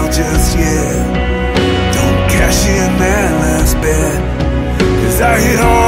sell just yet. Don't cash in that last bet, 'cause I hit hard